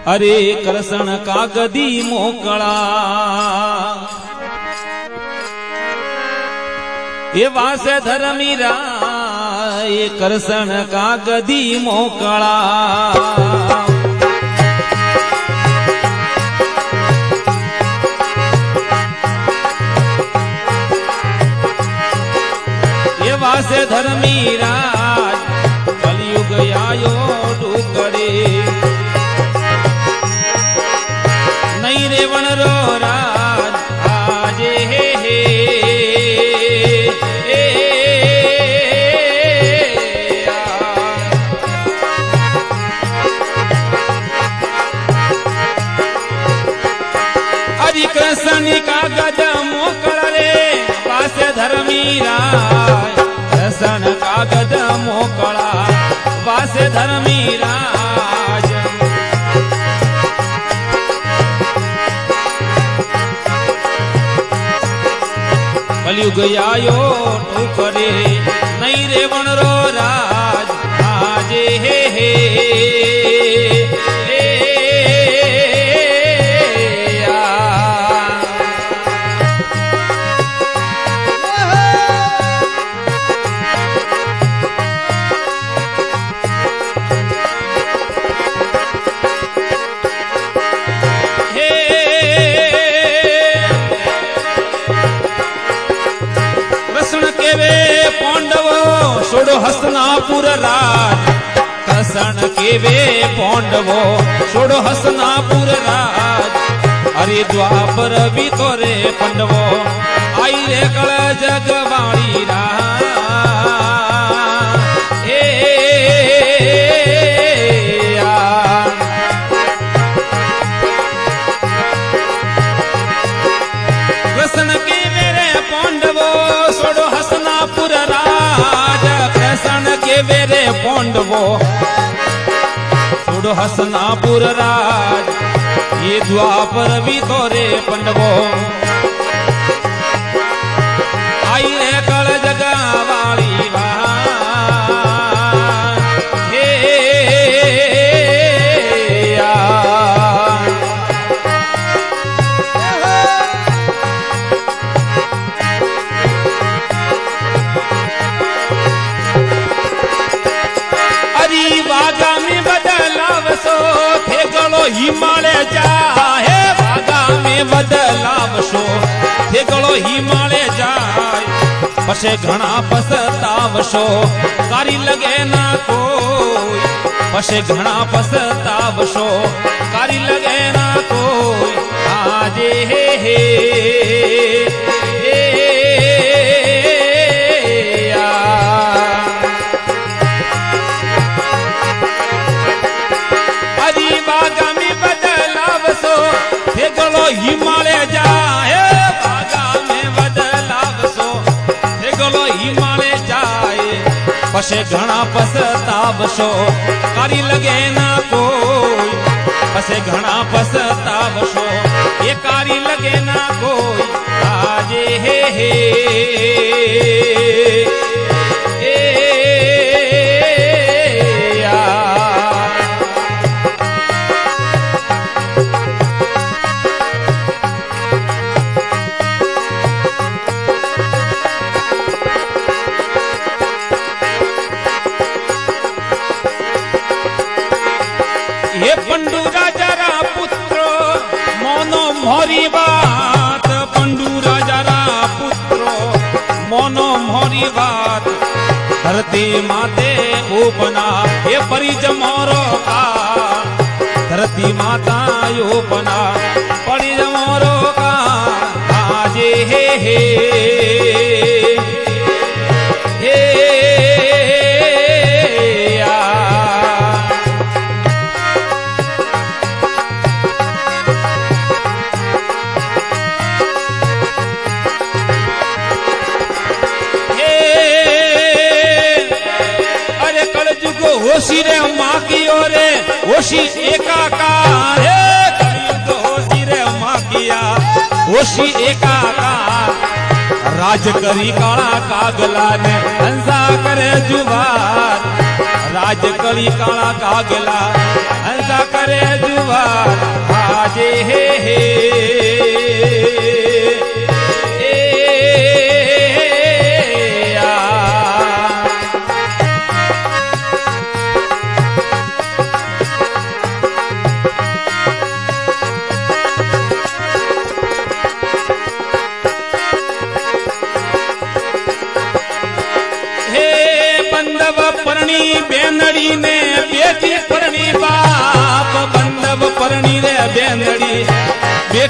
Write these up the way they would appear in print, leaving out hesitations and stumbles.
अरे कृष्ण कागदी मोकला ये वासे धर्मीरा ये कृष्ण कागदी मोकला ये वासे धर्मीरा कलयुग आयो डूकड़े नहीं रे वन रो राज आजे हे हरि कृष्ण का गज मोकल रे वासे धर्मीरा कृष्ण का गज मोकला वासे धर्मीरा कलयुग आयो ठुकरे नहीं रे वन रो राज आजे हे छोड़ो हसनापुर राज कृष्ण के वे पांडवो छोड़ो हसनापुर राज अरे द्वापर भी तोरे पांडवो आई रे कल जगवाणी राज कृष्ण के मेरे पांडवो छोड़ो हसनापुर राज कृष्ण के वेरे पांडवो छोड़ो हसनापुर राज ये द्वापर भी तोरे पांडवो आई रे कल जगवाणी हिमालय जाए बागा में बदलावशो थे गलो हिमालय जाए पछे घना पछतावशो कारी लगे ना कोई पछे घना पछतावशो कारी लगे ना कोई आजे हे हिमालय जाए बागा में बदलावशो थे गलो हिमालय जाए पछे घना पछतावशो कारी लगे ना कोई पछे घना पछतावशो ये कारी लगे ना कोई आजे हे पंडू राजा रा पुत्र मोनो मोरी बात पंडू राजा रा पुत्र मोनो मोरी बात धरती माते उपना ये परिज मोरो का धरती माता यो बना परिज मोरो का आजे हे होशी रे माँ की ओरे होशी एकाकार होशी रे माँ किया होशी एकाकार राज करी काला कागला ने हंसा करे जुबान राज करी काला कागला हंसा करे जुबान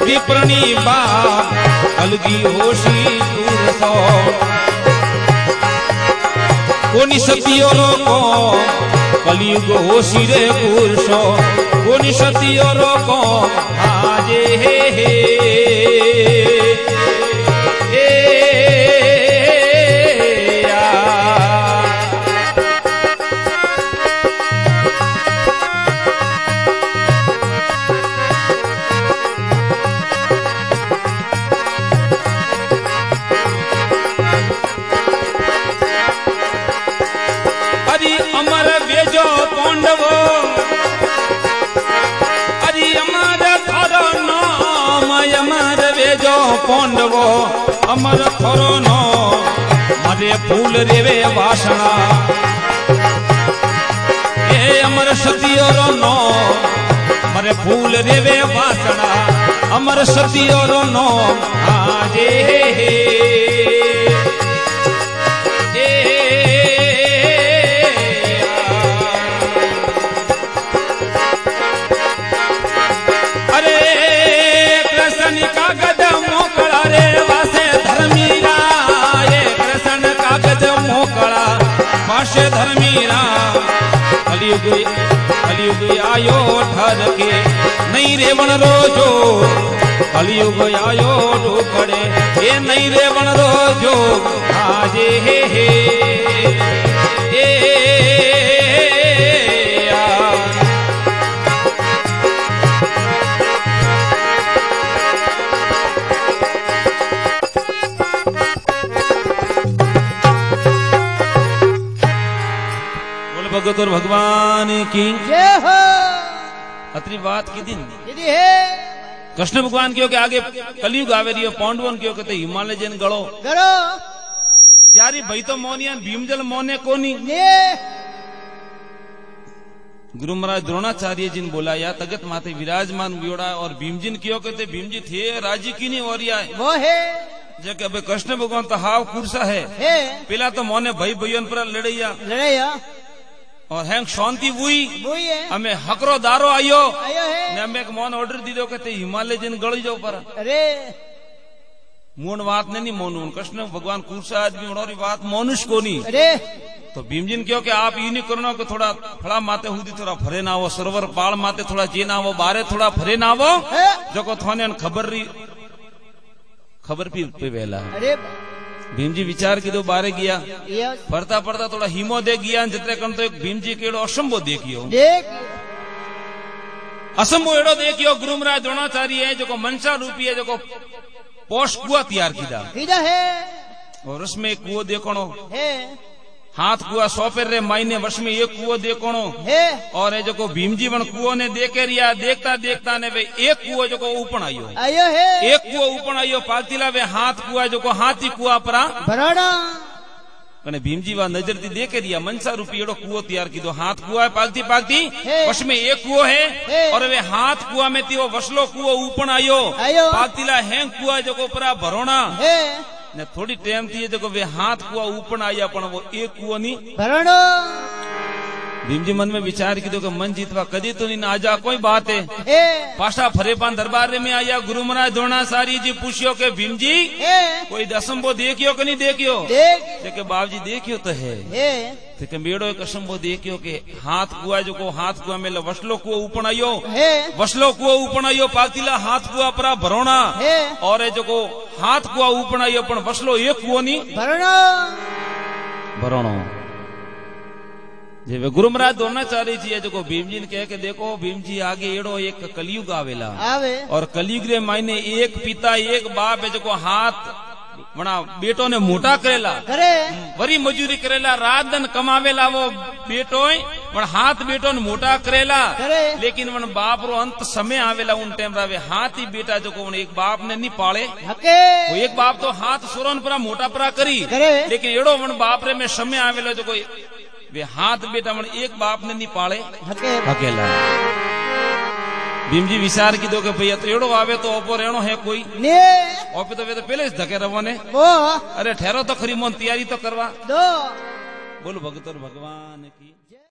विप्रणी बाप अलगी होशी दूर सो कोनी सतियो रोको कलयुग होशी रे पुरुषो कोनी सतियो रोको आजे हे अमर बेजो पांडवो अरे अमर खरो नाम अमर बेजो पांडवो अमर खरो नो मरे फूल रेवे वासना ए अमर सतियो रो नो मरे फूल रेवे वासना अमर सतियो रो नो आजे कागज मोकड़ा रे वासे धर्मीरा ये कृष्ण कागज मोकड़ा वासे धर्मीरा कलयुग आयो ठर के नहीं रेवण रोजो कलयुग आयो ढोकड़े ये नहीं रेवण रोजो आजे हे भगत और भगवान की जय हो। अतरी बात की दिन कृष्ण भगवान क्यों के आगे कलयुग आवे रही पांडवन क्यों कहते हिमालय जन गड़ो गड़ो सारी भाई तो मोनिया भीमजल मोने कोनी गुरु महाराज द्रोणाचार्य जी ने बोला या तगत माथे विराजमान वियोड़ा और भीमजिन क्यों कहते भीम जी थे राजी की नहीं और वो है जब अब कृष्ण भगवान तो हाव कुर्सा है पहला तो मोने भाई भाइयों पर लड़ैया और हैंग शांति हुई हमें हकरो दारो आयो ने हमें एक मोन ऑर्डर दी दो कहते हिमालय जिन गड़ी जाओ पर अरे मून बात नहीं मोनू कृष्ण भगवान कुर्सा आदमी उड़ोरी बात मोनुष को नहीं अरे तो भीमजिन क्यों कि आप ये नहीं करना कि थोड़ा फड़ा माते हुदी थोड़ा फरे ना हो सरोवर पाल माते थोड़ा जे ना हो बारे थोड़ा फरे ना हो जो को थोने खबर पे वेला अरे भीम जी विचार की दो बारे गया फरता पड़ता थोड़ा हिमो दे गया जितने कम तो एक भीम जी केड़ो असंभव देखियो असंभव एड़ो देखियो गुरु महाराज द्रोणाचार्य है जो मनसा रूपी है जो पोष कुआ तैयार कीदा है और उसमें एक कुओ देखो है हाथ कुआ सौंपेर रे मायने वर्ष में एक कुओ देखो है और ये जो भीम जी कुओ ने देखे रिया देखता देखता ने वे एक कुओ जो ऊपर आयो है एक कुओ ऊपर आयो पागतीला वे हाथ कुआ जो हाथी कुआ परा बराड़ा कने भीम जी वा नजर थी देखे रिया मनसा रूपी एड़ो कुओ तैयार की दो हाथ कुआ है पागती वर्ष में एक कुओ है और वे हाथ कुआ में थी वो वसलो कुओ ऊपर आयो पागतीला हैंग कुआ जो परा भरोना ने थोड़ी टाइम थी जो वे हाथ कुआ ऊपर आया पण वो एक कुओ नहीं भरणो भीम जी मन में विचार की कि मन जीतवा कदी तो नहीं आजा कोई बात है पाशा फरेपान दरबार में आया गुरु महाराज द्रोणाचार्य जी पूछियो के भीम जी कोई असंभव देखियो कि नहीं देखियो के बाप जी देखियो तो है तो मेड़ो एक असंभव देखियो के हाथ कुआ जो हाथ कुआ में वसलो कुआ ऊपर आयो पागतीला हाथ कुआ परा भरोना और जो हाथ कुआ ऊपर आयो पण वसलो एक कुओ नहीं भरोनो जे गुरु महाराज द्रोणाचार्य जी है जो भीम जी ने कह के देखो भीम जी आगे एड़ो एक कलयुग आवेला और कलयुग रे मायने एक पिता एक बाप है जो हाथ वना बेटो ने मोटा करेला वरी मजूरी करेला रात दिन कमावेला वो बेटो पण हाथ बेटो ने मोटा करेला लेकिन वन बाप रो अंत समय आवेला उन टाइम रावे हाथ ही बेटा जो एक बाप ने नहीं पाले वो एक बाप तो हाथ सुरन परा मोटा परा करी लेकिन एड़ो वन बाप रे में समय आवेला जो वे हाथ बेटा मन एक बाप ने नहीं पाले अकेला भीम जी विचार की दो के भैया तो एड़ो आवे तो ओपो रहनो है कोई ओपे तो वे तो पहले धके रवने अरे ठहरो तो खरी मोन तैयारी तो करवा दो बोलो भगत और भगवान की।